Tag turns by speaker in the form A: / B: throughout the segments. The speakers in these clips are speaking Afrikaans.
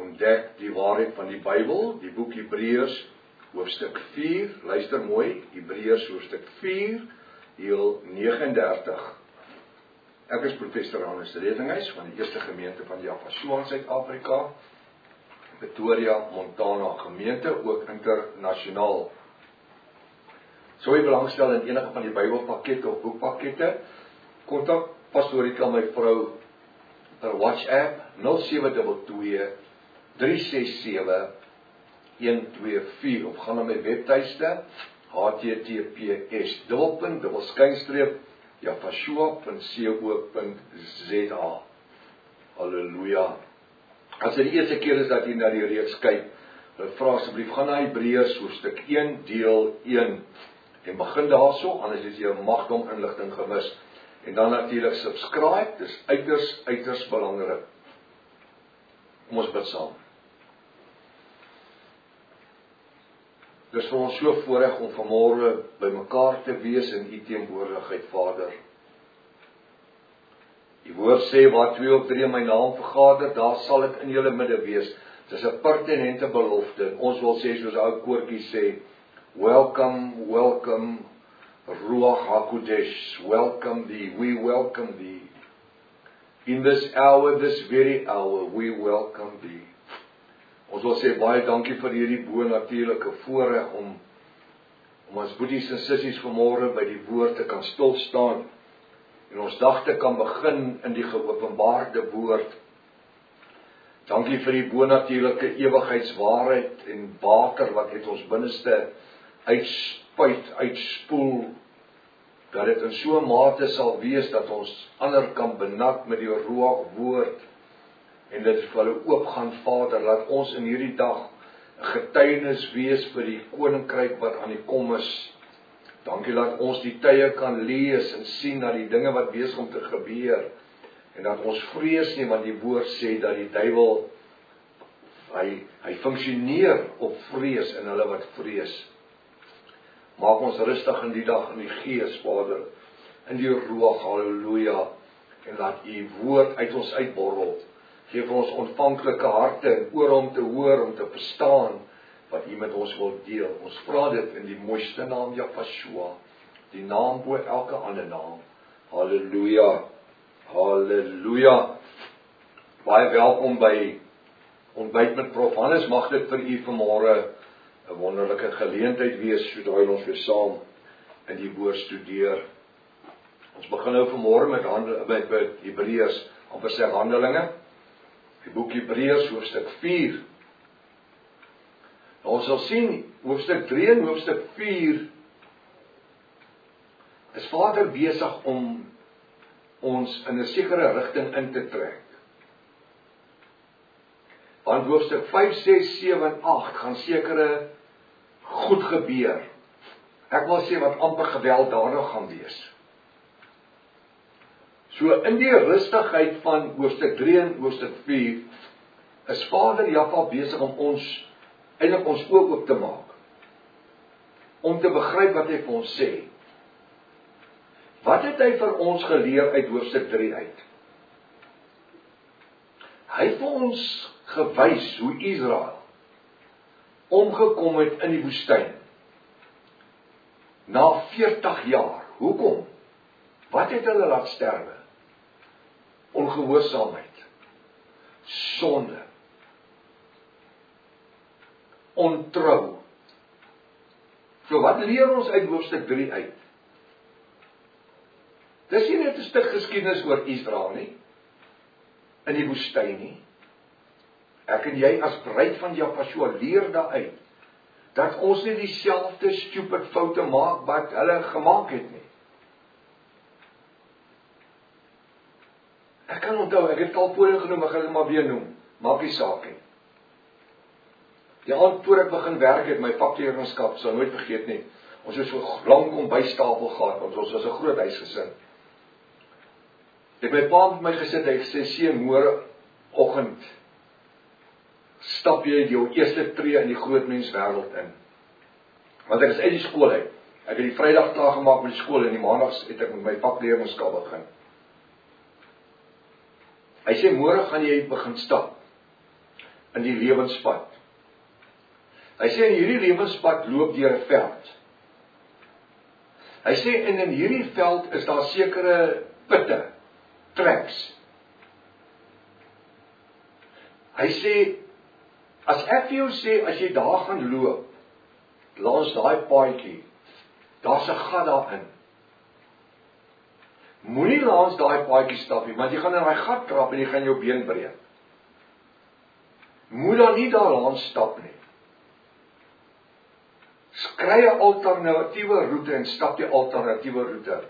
A: ontdek die waarheid van die Bybel, die boek Hebreërs, hoofstuk 4, luister mooi, Hebreërs hoofstuk 4, deel 39. Ek is professor Hannes Redinghuis van die eerste gemeente van die Afasua in Suid-Afrika, Pretoria, Montana gemeente, ook internasionaal. Sou jy belangstel in enige van die Bybelpakkette of boekpakkette, kontak Pastorika my vrou per WhatsApp 0722-367-124 of gaan na my webtuiste https://jafashua.co.za. Halleluja. As dit die eerste keer is dat jy na die reeks kyk, dan vra asseblief gaan na Hebreërs hoofstuk 1 deel 1 en begin daarso, anders is jy magdom inligting gemis. En dan natuurlik subscribe, dis uiters belangrik. Kom ons bid saam. Dis vir ons so voorreg om vanmôre by mekaar te wees in u teenwoordigheid, Vader. Die woord sê, waar 2 of 3 in my naam vergader, daar sal ek in julle midde wees. Dis 'n pertinente belofte. Ons wil sê, soos ou koortjie sê, welcome, welcome, Ruach HaKodesh, welcome thee, we welcome thee. In this hour, this very hour, we welcome thee. Ons wil sê baie dankie vir hierdie bo-natuurlike voorreg om ons boeties en sissies vanmôre by die woord te kan stil staan en ons dag te kan begin in die geopenbaarde woord. Dankie vir die bo-natuurlike ewigheidswaarheid en water wat uit ons binneste uitspoel, dat dit in so 'n mate sal wees dat ons ander kan benat met die Ruach woord en dit vir hulle oopgaan, Vader, laat ons in hierdie dag 'n getuienis wees vir die koninkryk wat aan die kom is. Dankie dat ons die tye kan lees en sien na die dinge wat besig om te gebeur en dat ons vrees nie, want die woord sê dat die duiwel hy funksioneer op vrees in hulle wat vrees. Maak ons rustig in die dag in die gees, Vader, in die Ruach, halleluja, en laat u woord uit ons uitborrel. Geef ons ontvanklike harte en ore om te hoor, om te verstaan wat u met ons wil deel. Ons vra dit in die mooiste naam Jafashua, die naam bo elke ander naam. Halleluja, halleluja. Baie welkom by Ontbyt met Prof. Hannes, mag dit vir u vanmôre 'n wonderlike geleentheid wees, sodra ons weer saam in die woord studeer. Ons begin nou vanmôre met Hebreërs, amper sê Handelinge, die boek Hebreërs hoofstuk 4. Ons sal sien, hoofstuk 3 en hoofstuk 4 is Vader besig om ons in 'n sekere rigting in te trek. Want hoofstuk 5, 6, 7 en 8 gaan sekere goed gebeur. Ek wil sê wat amper gewelddadig gaan wees. So in die rustigheid van hoofstuk 3 en hoofstuk 4 is Vader Jahwe besig om ons eintlik ons oë oop te maak. Om te begryp wat hy vir ons sê. Wat het hy vir ons geleer uit hoofstuk 3 uit? Hy het vir ons gewys hoe Israel omgekom het in die woestyn. Na 40 jaar. Hoekom? Wat het hulle laat sterwe? Ongehoorsaamheid. Sonde. Ontrou. So wat leer ons uit hoofstuk 3 uit? Dis nie net 'n stuk geskiedenis oor Israel nie. In die woestyn nie. Ek en jy as bruid van Jafashua leer daaruit dat ons nie dieselfde stupid foute maak wat hulle gemaak het nie. Ek kan onthou, ek het al voorheen genoem, ek gaan dit maar weer noem. Maak nie saak nie. Die aand voor ek begin werk het, my vakleerlingskap, sal nooit vergeet nie. Ons het so lank ontbytstafel gehad, want ons was 'n groot huisgesin. Ek my pa met my gesit, hy sê, seun, môreoggend stap jy jou eerste tree in die groot menswêreld in. Want ek is uit die skool uit. Ek het die Vrydag klaar gemaak met die skool en die Maandags het ek met my vakleerlingskap begin. Hy sê, môre gaan jy begin stap. in die lewenspad. Hy sê in hierdie lewenspad loop deur 'n veld. Hy sê in hierdie veld is daar sekere putte, tracks. Hy sê, as ek vir jou sê, as jy daar gaan loop, langs daai paadjie, daar's 'n gat daarin. Moenie langs daai paadjie stap nie, want jy gaan in daai gat trap en jy gaan jou been breek. Moet dan nie daar langs stap nie. Kry 'n alternatiewe roete en stap die alternatiewe roete.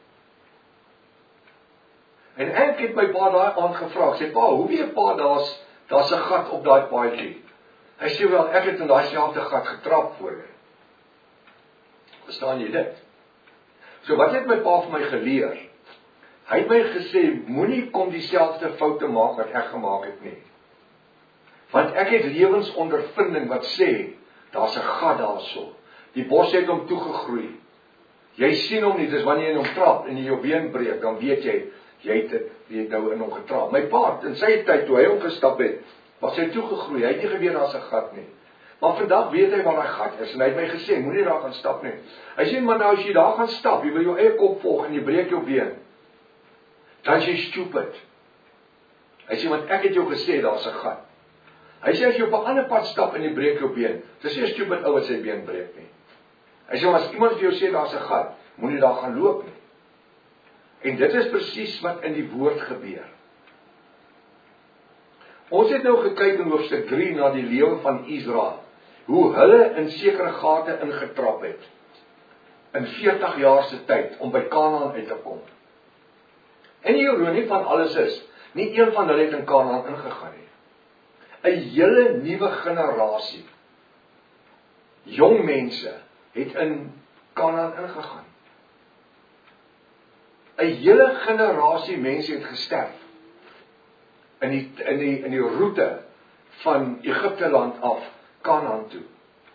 A: En ek het my pa daai aand gevra, ek sê, pa, hoe weet pa, daar's 'n gat op daai paadjie? Hy sê, wel, ek het in daai selfde gat getrap voor jy. Verstaan jy dit? So wat het my pa vir my geleer? Hy het my gesê, moenie kom dieselfde foute maak wat ek gemaak het nie. Want ek het lewensondervinding wat sê, daar's 'n gat daarso. Die bos het hom toegegroei. Jy sien hom nie, dis wanneer jy in hom trap en jy jou been breek, dan weet jy het nou in hom getrap. My pa, in sy tyd, toe hy hom gestap het, was hy toegegroei, hy het nie geweet daar's 'n gat nie. Maar vandag weet hy waar daai gat is, en hy het my gesê, moenie daar gaan stap nie. Hy sê, maar nou as jy daar gaan stap, jy wil jou eie kop volg en jy breek jou been, dan is jy stupid. Hy sê, want ek het jou gesê, daar's 'n gat. Hy sê, as jy op 'n ander pad stap en jy breek jou been, dis nie 'n stupid ou wat sy been breek nie. Hy sê, as iemand vir jou sê, daar's 'n gat, moenie daar gaan loop nie. En dit is presies wat in die woord gebeur. Ons het nou gekyk in hoofstuk 3 na die lewe van Israel, hoe hulle in sekere gate ingetrap het, in 40 jaar se tyd, om by Kanaan uit te kom. En die ironie van alles is, nie een van hulle het in Kanaan ingegaan nie. 'n hele nuwe generasie, jong mense, het in Kanaan ingegaan. 'n hele generasie mense het gesterf, in die roete van Egipte land af, Kanaan toe.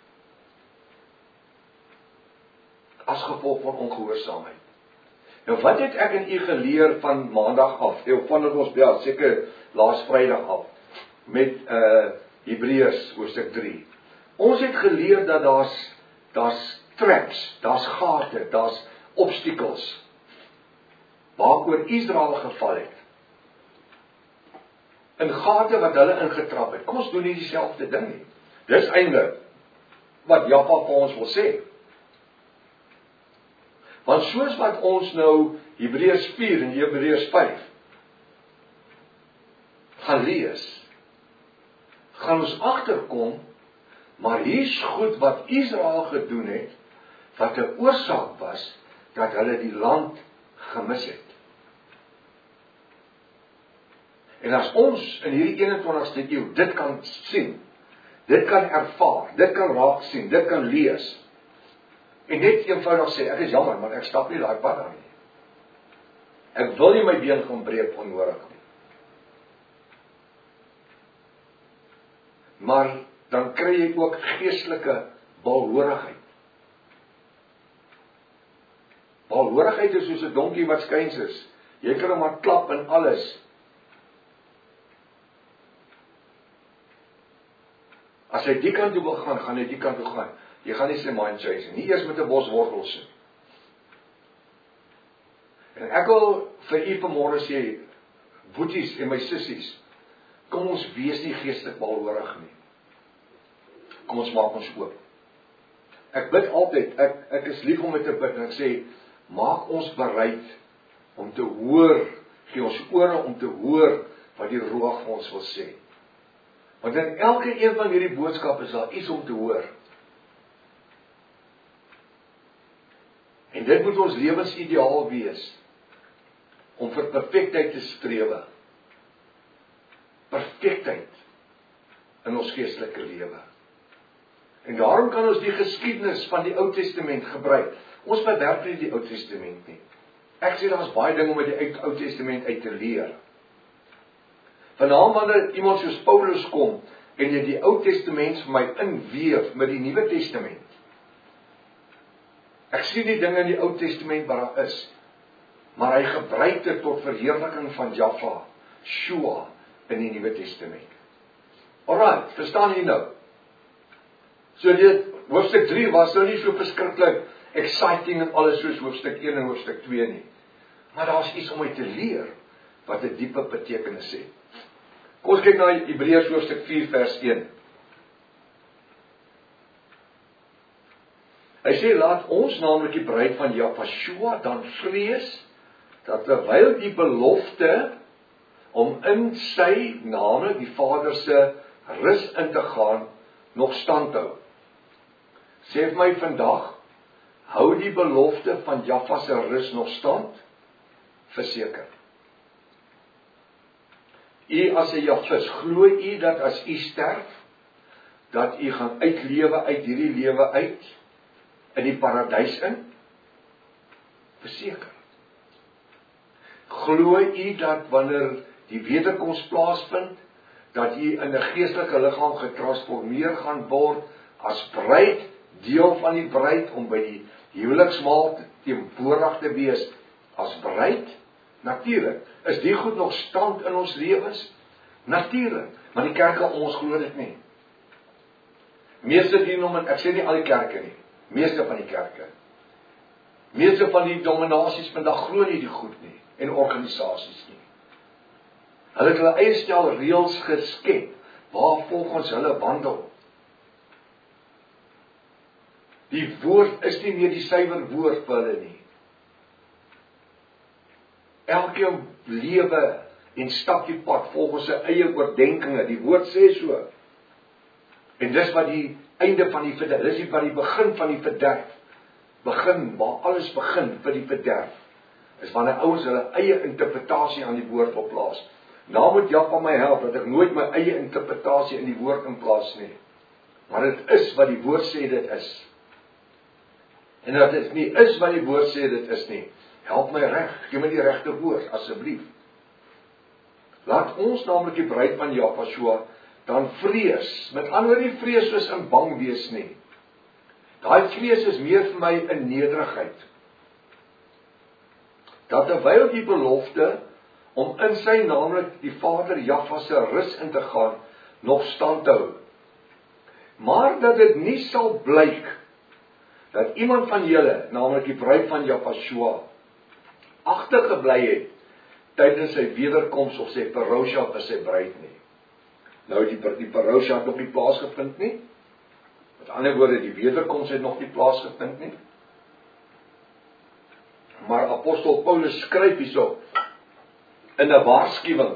A: As gevolg van ongehoorsaamheid. Nou wat het ek en u geleer van maandag af, vandat ons bel, seker laas Vrydag af, met Hebreërs hoofstuk 3. Ons het geleer dat daar's traps, daar's gate, daar's obstacles, waaroor Israel geval het. In gate wat hulle ingetrap het. Kom ons doen nie dieselfde ding nie. Dis eintlik wat Jaffa vir ons wil sê. Want soos wat ons nou Hebreërs 4 en Hebreërs 5 gaan lees, gaan ons agterkom, maar hier's goed wat Israel gedoen het, wat 'n oorsaak was, dat hulle die land gemis het. En as ons in hierdie 21ste eeu dit kan sien, dit kan ervaar, dit kan raak sien, dit kan lees, en net eenvoudig sê, ek is jammer, maar ek stap nie daai pad aan nie. Ek wil nie my been gaan breek onnodig nie. Maar dan kry jy ook geestelike balhoorigheid. Balhoorigheid is soos 'n donkie wat skuins is. Jy kan hom maar klap en alles. As hy die kant toe wil gaan, gaan hy die kant toe gaan. Jy gaan nie sy mind chase nie eers met 'n bos wortels nie. En ek wil vir u vanmôre sê, boeties en my sissies, kom ons wees nie geestelik balhoorig nie. Kom ons maak ons oop. Ek bid altyd, ek is lief om met te bid, en ek sê, maak ons bereid om te hoor, gee ons ore om te hoor wat die Ruach vir ons wil sê. Want in elke een van hierdie boodskappe is daar iets om te hoor. En dit moet ons lewensideaal wees, om vir perfektheid te strewe. Perfektheid in ons geestelike lewe. En daarom kan ons die geskiedenis van die Ou Testament gebruik. Ons bewerk nie die Ou Testament nie. Ek sê daar's baie dinge om uit die Ou Testament uit te leer. Vanaand wanneer iemand soos Paulus kom en jy die Ou Testament vir my inweef met die Nuwe Testament. Ek sien die dinge in die Ou Testament wat daar is, maar hy gebruik dit tot verheerliking van Jaffa, Shua in die Nuwe Testament. Alright, verstaan jy nou? So dit, hoofstuk 3 was nou nie so verskriklik exciting en alles soos hoofstuk 1 en hoofstuk 2 nie. Maar daar is iets om uit te leer, wat 'n diepe betekenis het. Kom ons kyk na Hebreërs hoofstuk 4 vers 1. Hy sê, laat ons naamlik die bruid van Jahshua dan vrees, dat terwyl die belofte om in sy, naamlik die Vader se rus in te gaan, nog stand hou. Sê vir my vandag, hou die belofte van Jahwe se rus nog stand? Verseker. U as 'n Jahwis, glo u dat as u sterf, dat u gaan uitlewe uit hierdie lewe uit, in die paradys in? Verseker. Glo u dat wanneer die wederkoms plaasvind, dat u in 'n geestelike liggaam getransformeer gaan word, as bruid, deel van die bruid, om by die huweliksmaal teenwoordig te wees, as bruid? Natuurlik. Is die goed nog stand in ons lewens? Natuurlik. Maar die kerke ons glo dit nie. Meeste dien om, ek sê nie al die kerke nie, meeste van die kerke. Meeste van die dominasies vandag glo nie die goed nie, en organisasies nie. Hulle het hulle eie stel reëls geskep, waar volgens hulle wandel. Die woord is nie meer die suiwer woord vir hulle nie. Elkeen lewe en stap die pad volgens sy eie oordenkinge, die woord sê so. En dis wat die einde van die verderf, dis wat die begin van die verderf, waar alles begin vir die verderf, is wanneer ouens hulle eie interpretasie aan die woord wil plaas. Nou moet Jahwe my help, dat ek nooit my eie interpretasie in die woord in plaas nie. Maar dit is wat die woord sê dit is. En dat dit nie is wat die woord sê dit is nie, help my reg, gee my die regte woord, asseblief. Laat ons naamlik die bruid van Jahshua dan vrees, met ander nie vrees soos in bang wees nie. Daai vrees is meer vir my in nederigheid. Dat terwyl die belofte om in sy naamlik die Vader Jahwe se rus in te gaan, nog stand hou. Maar dat dit nie sal blyk, dat iemand van julle, naamlik die bruid van Jahshua, agtergebly het, tydens sy wederkoms of sy parousia vir sy bruid nie. Nou die parousia het nog nie plaasgevind nie. Met ander woorde, die wederkoms het nog nie plaasgevind nie. Maar apostel Paulus skryf hierso, in 'n waarskuwing,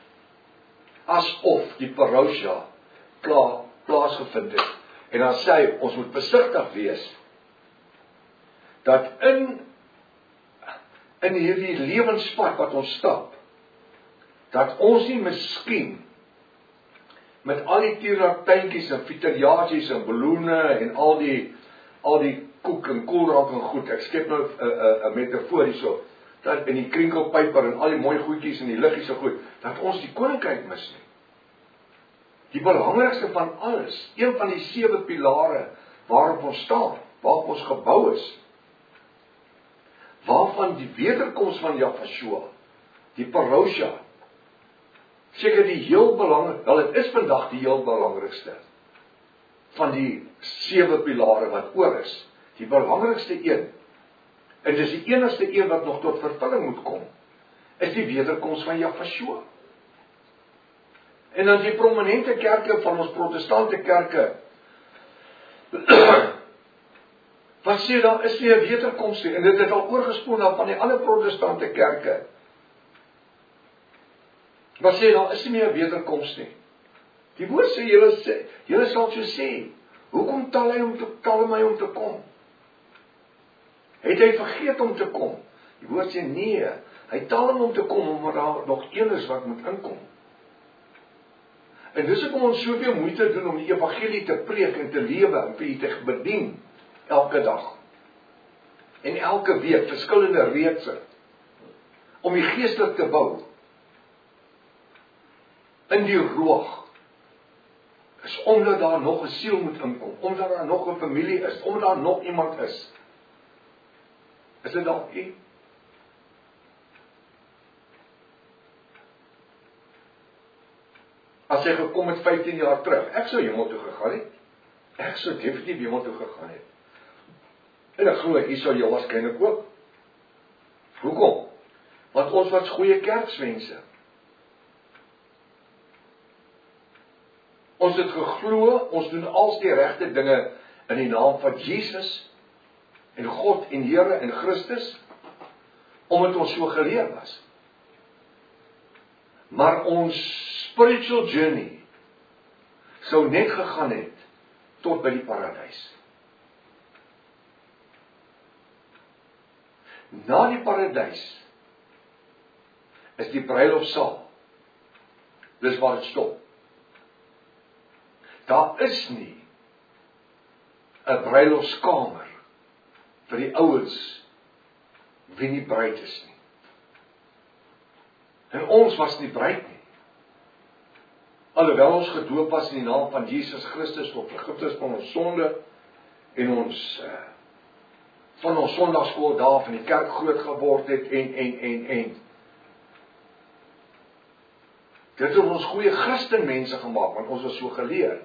A: asof die parousia klaar plaasgevind het. En dan sê hy, ons moet versigtig wees, dat in hierdie lewenspad wat ons stap, dat ons nie miskien met al die tienertuintjies en fiteriaatjies en balloene en al die koek en koelrank en goed, ek skep nou 'n metafoor hierso, dat in die krinkelpyper en al die mooi goedjies en die liggies en goed, dat ons die koninkryk mis nie. Die belangrikste van alles, een van die 7 pilare waarop ons staan, waarop ons gebou is, waarvan die wederkoms van Jahshua, die parousia, seker die heel belangrikste, wel dit is vandag die heel belangrikste, van die 7 pilare wat oor is, die belangrikste een, en dis die enigste een wat nog tot vervulling moet kom, is die wederkoms van Jahshua. En dan die prominente kerke van ons protestante kerke, wat sê, daar is nie 'n wederkoms nie, en dit het al oorgespoel na van die ander protestante kerke, wat sê, daar is nie 'n wederkoms nie. Die woord sê, julle sal so sê, hoekom tel my om te kom? Het hy vergeet om te kom? Die woord sê, nee, hy tel hom om te kom, omdat daar nog een is wat moet inkom. En dis hoekom ons soveel moeite doen om die evangelie te preek en te lewe, en vir u te bedien, elke dag. En elke week, verskillende reekse, om die geestelik te bou, in die roog, is omdat daar nog 'n siel moet inkom, omdat daar nog 'n familie is, omdat daar nog iemand is. Is dit dalk u? as hy gekom het 15 jaar terug, ek sou hemel toe gegaan het. Ek sou definitief hemel toe gegaan het. En ek glo, hy sou jou waarskynlik ook. Hoekom? Want ons was goeie kerksmense. Ons het geglo, ons doen als die regte dinge in die naam van Jesus en God en Here en Christus, omdat ons so geleer was. Maar ons spiritual journey sou net gegaan het tot by die paradys. Na die paradys is die bruilofsaal. Dis waar dit stop. Daar is nie 'n bruilofskamer vir die ouens wie nie bruid is nie. En ons was nie bruid nie. Alhoewel ons gedoop was in die naam van Jesus Christus tot vergifnis van ons sonde en ons van ons sondagskool daar van die kerk groot geword het en dit het ons goeie Christenmense gemaak, want ons was so geleer.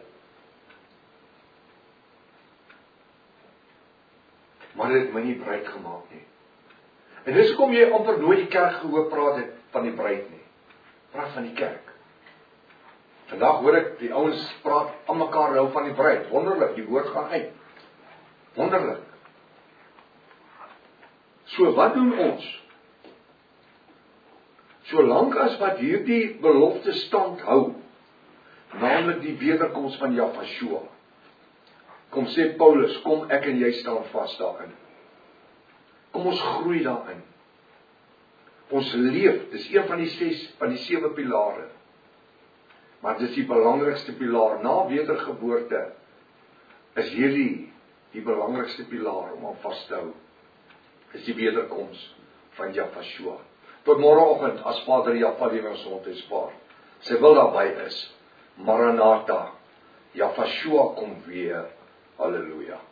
A: Maar dit het my nie bruid gemaak nie. En dis hoekom jy amper nooit die kerk gehoor praat het van die bruid nie. Praat van die kerk. Vandag hoor ek die ouens praat aan mekaar nou van die bruid. Wonderlik, die woord gaan uit. Wonderlik. So wat doen ons? Solank as wat hierdie belofte stand hou, naamlik die wederkoms van Jahweh, kom sê Paulus, kom ek en jy staan vas daarin. Kom ons groei daarin. Ons leef, dis een van die 7 pilare. Maar dis die belangrikste pilaar. Na wedergeboorte is hierdie die belangrikste pilaar om aan vas te hou. Is die wederkoms van Jahweh. Tot môreoggend, as Vader Jahweh lewe ons gesondheid spaar. Sy wil daarby is. Maranatha. Jahweh kom weer. Halleluja.